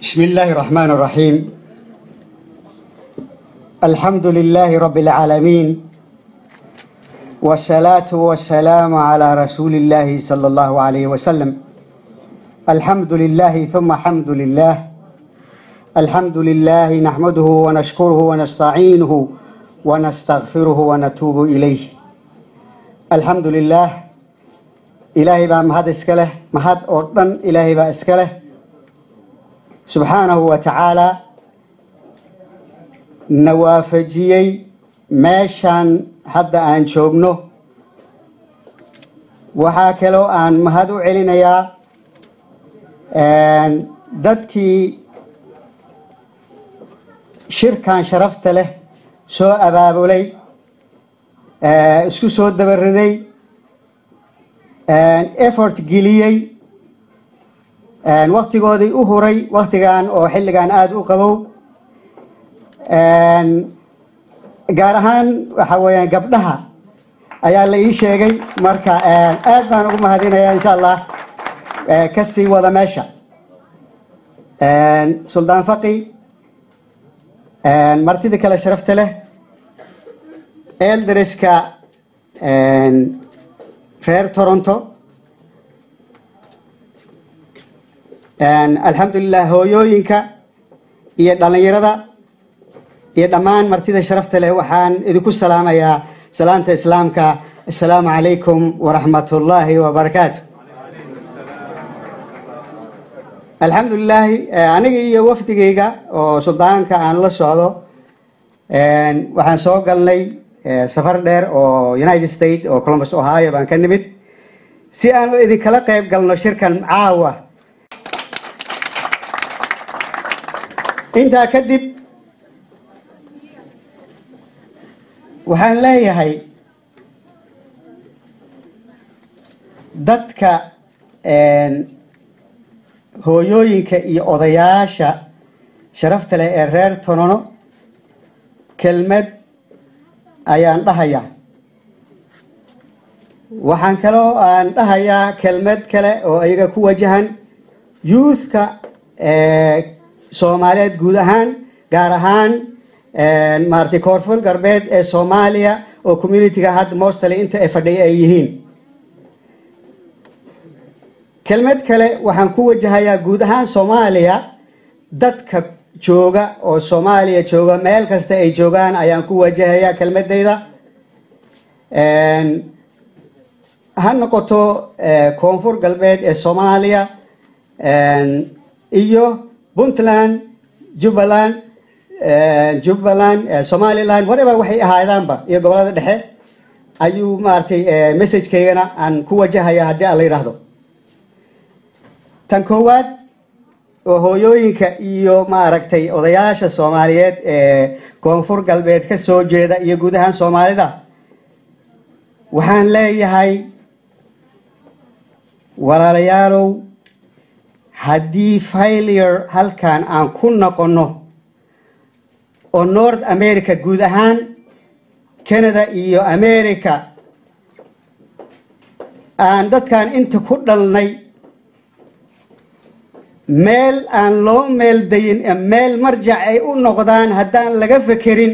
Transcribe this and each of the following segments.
بسم الله الرحمن الرحيم. الحمد لله رب العالمين، والصلاة والسلام على رسول الله صلى الله عليه وسلم. الحمد لله ثم حمد لله. الحمد لله نحمده ونشكره ونستعينه ونستغفره ونتوب إليه. الحمد لله إلهي با مهد اسكاله، مهد أردن إلهي با اسكاله سبحانه وتعالى نوافجيي ماشان حتى أن شوقنه وحاكلو أن مهدو علينا دادكي شركان شرفت له سو أبابو لي اسكو سو دبردي effort geliyey waqtigoodii u huray waqtigan oo xilligan aad u qabow gaar ahaan waxa weeyaan gabdhaha ayaa la ii sheegay marka aad baan ugu mahadinayaa insha Allah ka sii wada meesha Suldaan Faqi martida kale sharafta leh eldariska reer Toronto alxamdulillah hooyooyinka iyo dhalinyarada iyo dhammaan martida sharafta leh waxaan idinku salaamayaa salaanta islaamka assalaamu calaykum waraxmatullaahi wabarakaatu alxamdulillah aniga iyo wafdigayga oo suldaanka aan la socdo waxaan soo galnay safar dheer oo United States oo Columbus Ohio baan ka nimid si aan idinkala qayb galno shirkan caawa inta kadib waxaan leeyahay dadka hooyooyinka iyo odayaasha sharafta leh ee reer Toronto kelmad ayaan dhahayaa waxaan kaloo aan dhahayaa kelmad kale oo ayaga ku wajahan youthka Soomaaliyeed guud ahaan gaar ahaan maartay koonfur galbeed ee Soomaaliya oo community-ga had mostly inta ay fadhiyo ay yihiin kelmad kale waxaan ku wajahayaa guud ahaan Soomaaliya dadka jooga oo Soomaaliya jooga meel kasta ay joogaan ayaan ku wajahayaa kelmadayda ha noqoto koonfur galbeed ee Soomaaliya iyo Puntland Jubaland Somaliland whatever waxay ahaadaanba iyo gobolada dhexe ayuu maartay message-keygana aan ku wajahayaa haddii aan la yiraahdo tan koowaad oo hooyooyinka iyo maaragtay odayaasha Soomaaliyeed ee koonfur galbeed ka soo jeeda iyo guud ahaan Soomaalida waxaan leeyahay walaalayaalow haddii failure halkan aan ku noqono oo North America guud ahaan Canada iyo America aan dadkan inta ku dhalnay meel aan loo meel dayin meel marjac ay u noqdaan haddaan laga fekerin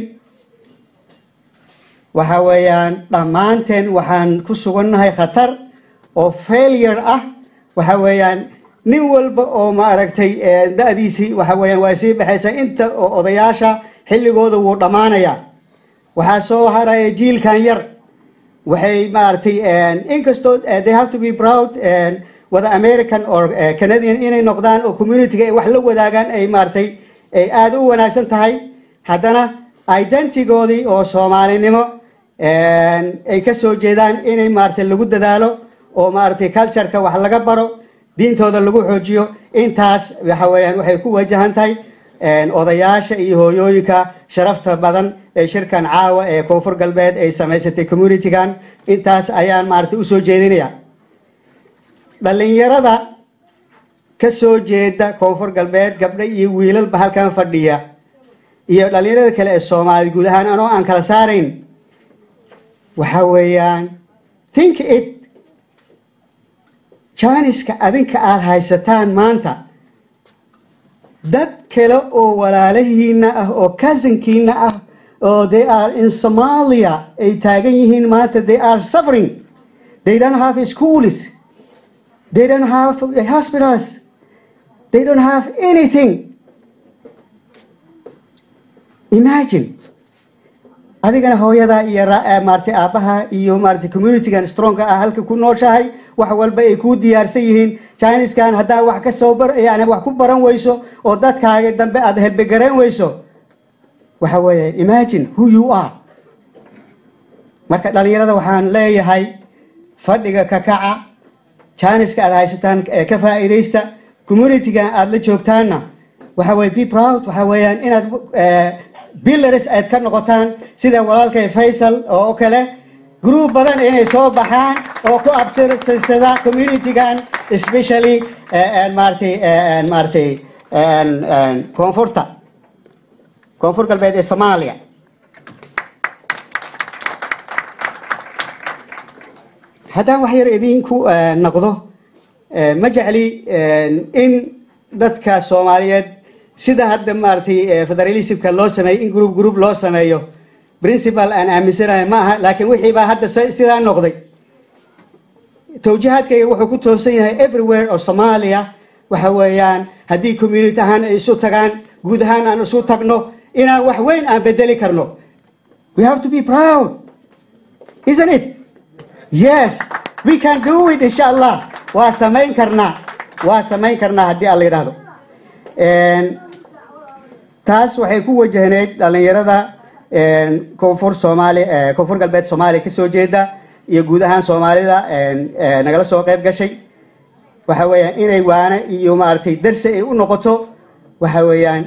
waxa weeyaan dhammaanteen waxaan ku sugannahay khatar oo failure ah waxa weeyaan nin walba oo maaragtay da'diisi waxa weeyaan waa sii baxaysa inta oo odayaasha xilligooda wuu dhamaanaya waxa soo haraya jiilkan yar waxay maaragtay inkastoo they have to be proud whether American or Canadian inay noqdaan oo community-ga ay wax la wadaagaan ay maaragtay ay aad u wanaagsan tahay haddana identity-goodii oo Soomaalinimo ay ka soo jeedaan inay maaragtay lagu dadaalo oo maaragtay culture-ka wax laga baro diintooda lagu xoojiyo intaas waxa weeyaan waxay ku wajahan tahay odayaasha iyo hooyooyinka sharafta badan ee shirkan caawa ee koonfur galbeed ay samaysatay community-gan intaas ayaan maaragtay u soo jeedinayaa dhalinyarada ka soo jeeda koonfur galbeed gabdho iyo wiilalba halkan fadhiya iyo dhalinyarada kale ee Soomaaliya guud ahaan anoo aan kala saarayn waxa weeyaan think it Janiska adinka aad haysataan maanta dad kale oo walaalahiina ah oo cousinkiina ah oo they are in Somalia ay taagan yihiin maanta they are suffering. They don't have schools, they don't have hospitals, they don't have anything. Imagine adigana hooyada iyo maartay aabaha iyo maartay communitygan strong ah halka ku nooshahay wax walba ay ku diyaarsan yihiin. Chinese-kan hadaa wax ka soo yani wax ku baran weyso oo dadkaaga dambe aad helbegareen weyso waxa weeye imagine who you are. Marka dhalinyarada waxaan leeyahay fadhiga ka kaca, Chinese-ka aad haysataan ka faa'iideysta, community-ga aad la joogtaana waxa weeye be proud, waxa weeyaan inaad pillars aad ka noqotaan sida walaalkay Faisal oo kale group badan inay soo baxaan oo ku abtirsada community-gan especially koonfur galbeed ee Soomaaliya. haddaan wax yar idinku noqdo ma jecli in dadka Soomaaliyeed sida hadda maartay federalismka loo sameeyay in group loo sameeyo principal aan aaminsanahay ma aha, laakiin wixii baa hadda sidaa noqday. towjihaadkayga wuxuu ku toosan yahay everywhere oo Soomaaliya waxa weeyaan haddii community ahaan ay isu tagaan guud ahaan aan isu tagno inaan wax weyn aan bedeli karno. We have to be proud, isn't it? Yes, we can do it inshallah. waa samayn karnaa haddii alla yidhaahdo. taas waxay ku wajahneyd dhalinyarada koonfur galbeed Soomaaliya kasoo jeeda iyo guud ahaan Soomaalida nagala soo qayb gashay. waxa weeyaan inay waana iyo maartay darsi ay u noqoto waxa weeyaan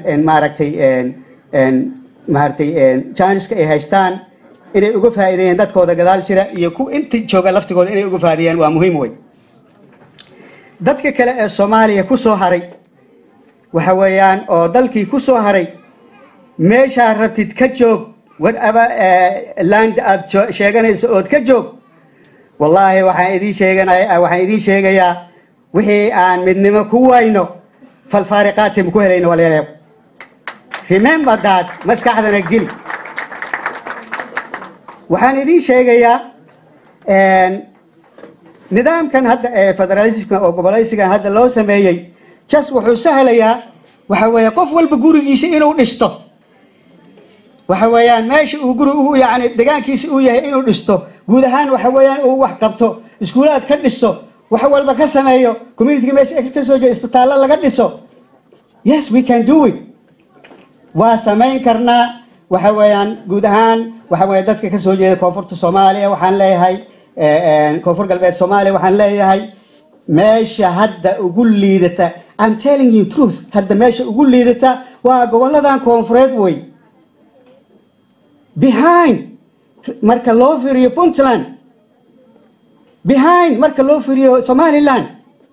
maartay chanceska ay haystaan inay uga faa'iideeyaan dadkooda gadaal jira iyo ku inta jooga laftigooda inay uga faa'iideeyaan waa muhiim weyn. dadka kale ee Soomaaliya ku soo haray waxa weeyaan oo dalkii ku soo haray meesha rabtid ka joog whatever land aad sheeganayso ood ka joog. wallahi waxaan idin sheegayaa wixii aan midnimo ku wayno falfaariqaatim ku helayno walaalayaal. remember that, maskaxdana geli. waxaan idin sheegayaa nidaamkan hadda federalismka oo gobolaysigan hadda loo sameeyay just wuxuu sahlayaa waxa weeye qof walba gurigiisa inuu dhisto. waxa weeyaan meesha uu guri uu yani deegaankiisa uu yahay inuu dhisto guud ahaan waxa weeyaan uu wax qabto iskuulaad ka dhiso wax walba ka sameeyo community meesha ka soo jeesto isbitaallo laga dhiso. Yes, we can do it. waa samayn karnaa waxa weeyaan guud ahaan waxa weeye dadka ka soo jeeda koonfurta Soomaaliya waxaan leeyahay koonfur galbeed Soomaaliya waxaan leeyahay meesha hadda ugu liidata, I'm telling you truth, hadda meesha ugu liidata waa goboladan koonfureed way. behind marka loo fiiriyo Puntland, behind marka loo fiiriyo Somaliland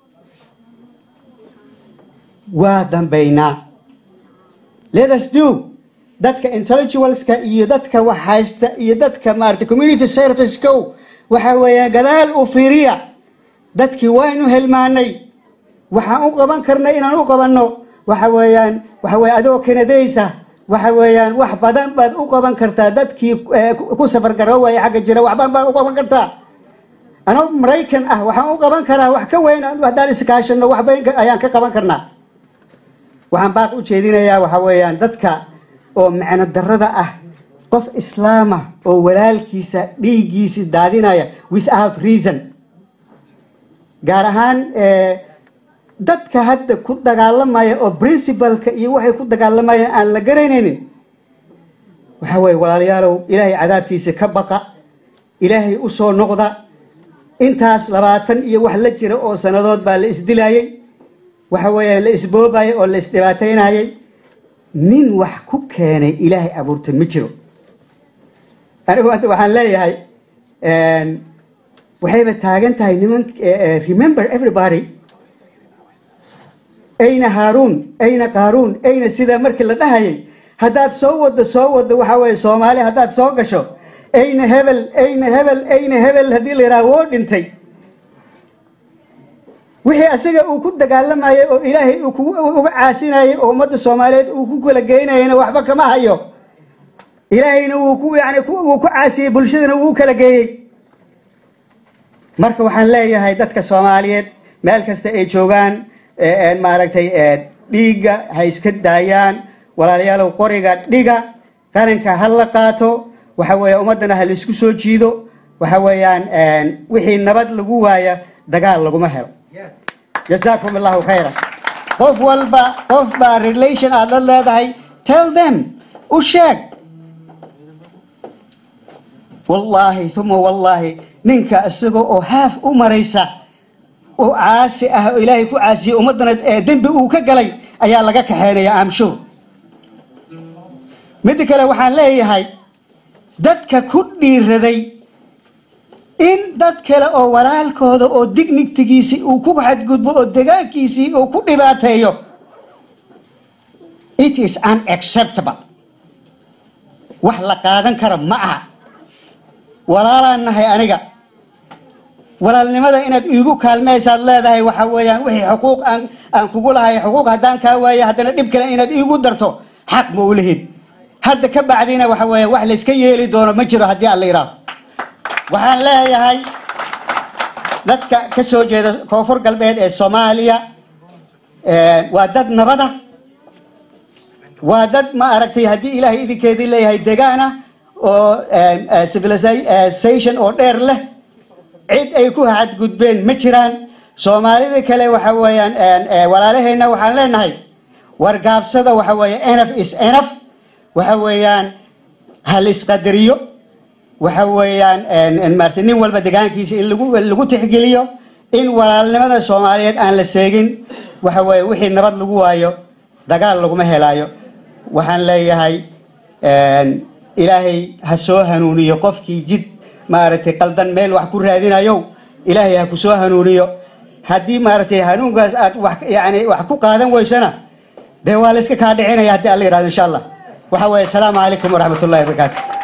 waa dambeynaa. Let us do. dadka intellectualska iyo dadka wax haysta iyo dadka maartay community service ko waxa weeyaan gadaal u fiiriya. dadkii waynu helmaanay waxaan u qaban karnay inaan u qabanno waxa weeyaan adoo Kanadaysa waxa weeyaan wax badan baad u qaban kartaa. dadkii ku safar garooway xagga jira wax badan baad u qaban kartaa. anoo Mareykan ah waxaan u qaban karaa wax ka weyn haddaan iskaashano wax badan ayaan ka qaban karnaa. waxaan baaq u jeedinayaa waxa weeyaan dadka oo macna darrada ah qof islaama oo walaalkiisa dhiigiisa daadinaya without reason, gaar ahaan dadka hadda ku dagaalamaya oo principalka iyo waxay ku dagaalamayaan aan la garanaynin. waxa weeye walaalayaalow ilaahay cadaabtiisa ka baqa, ilaahay u soo noqda. intaas 20 iyo wax la jira oo sanadood baa la isdilayay, waxa weeye la isboobayay oo la isdhibaataynayay. nin wax ku keenay ilaahay abuurtay ma jiro. anigu hadda waxaan leeyahay waxayba taagan tahay niman remember everybody ayna Haaruun ayna Qaaruun ayna sida markii la dhahayay haddaad soo wado waxa weeye Soomaali haddaad soo gasho ayna hebel haddii la yidhaahdo woo dhintay. wixii asaga uu ku dagaalamay oo ilaahay uu uga caasinay oo ummadda Soomaaliyeed uu ku kala geynayna waxba kama hayo ilaahayna uu ku caasiyay bulshadana uu kala geeyay marka waxaan leeyahay dadka Soomaaliyeed meel kasta ay joogaan maaragtay dhiiga ha iska daayaan walaalayaal qoriga dhiga qaranka hal la qaato waxa weeye ummadana hal isku soo jiido waxa weeyaan wixii nabad lagu waaya dagaal laguma helo جزاكم الله خيرا قف با relation aad leedahay tell them ushag wallahi thumma wallahi ninka asagoo oo haaf u maraysa oo caasi ah ilaahay ku caasiyo ummadana dambi uu ka galay ayaa laga kaxeynaya amsho mid kale waxaan leeyahay dadka ku dhiiraday in dad kale oo walaalkooda oo dignitigiisi uu ku xadgudbo oo deegaankiisi uu ku dhibaateeyo it is unacceptable wax la qaadan karo ma aha walaalaan nahay aniga walaalnimada inaad iigu kaalmaysaad leedahay waxa weeyaan wixii xuquuq aan kugu lahay xuquuq haddaan kaa waayo haddana dhib kale inaad iigu darto xaq ma u lihid hadda ka bacdina waxa weeyaan wax la iska yeeli doono ma jiro haddii alla yiraahdo waxaan leeyahay dadka ka soo jeeda koonfur galbeed ee Soomaaliya waa dad nabada waa dad ma aragtay haddii ilaahay idinkeedii leeyahay deegaana oo civilization oo dheer leh cid ay ku xadgudbeen ma jiraan Soomaalida kale waxa weeyaan walaalaheena waxaan leenahay wargaabsada waxa weeye enough is enough waxa weeyaan hal isqadariyo waxa weeyaan martinin walba deegaankiisa in lagu tixgeliyo in walaalnimada Soomaaliyeed aan la seegin waxa weeye wixii nabad lagu waayo dagaal laguma helaayo waxaan leeyahay ilaahay ha soo hanuuniyo qofkii jid maaragtay qaldan meel wax ku raadinayo ilaahay ha ku soo hanuuniyo haddii maaragtay hanuunkaas aad wax ku qaadan weysana de waa la iska ka dhicinaya haddii alla yiraahdo insha Allah waxa weeye assalaamu calaykum waraxmatullaahi wabarakaatuh